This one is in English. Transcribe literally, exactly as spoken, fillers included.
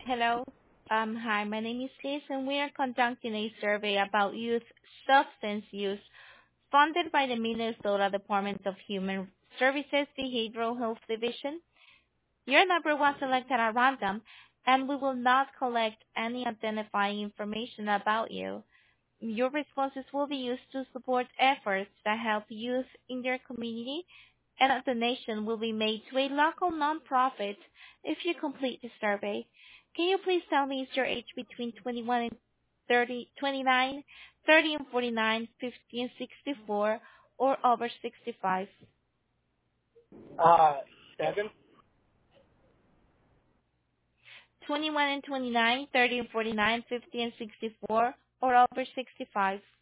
Hello. Um, hi, my name is Liz, and we are conducting a survey about youth substance use funded by the Minnesota Department of Human Services Behavioral Health Division. Your number was selected at random, and we will not collect any identifying information about you. Your responses will be used to support efforts that help youth in their community, and a donation will be made to a local nonprofit if you complete the survey. Can you please tell me is your age between twenty-one and thirty, twenty-nine, thirty and forty-nine, fifty and sixty-four, or over sixty-five? Uh, seven. twenty-one and twenty-nine, thirty and forty-nine, fifty and sixty-four, or over sixty-five?